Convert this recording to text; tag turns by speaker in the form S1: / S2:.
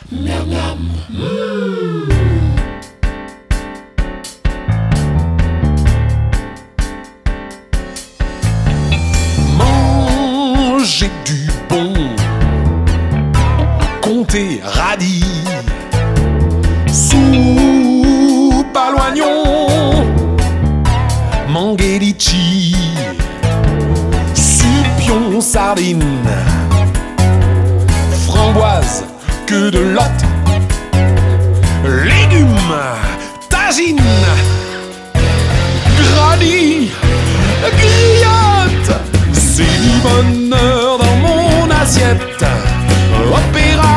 S1: Miam miam.
S2: Manger du bon, compter radis, soupe à l'oignon, mangue litchi, supion sardine, framboise, queue de lotte, légumes, tagine, gradis, griotte, c'est du bonheur dans mon assiette. Opéra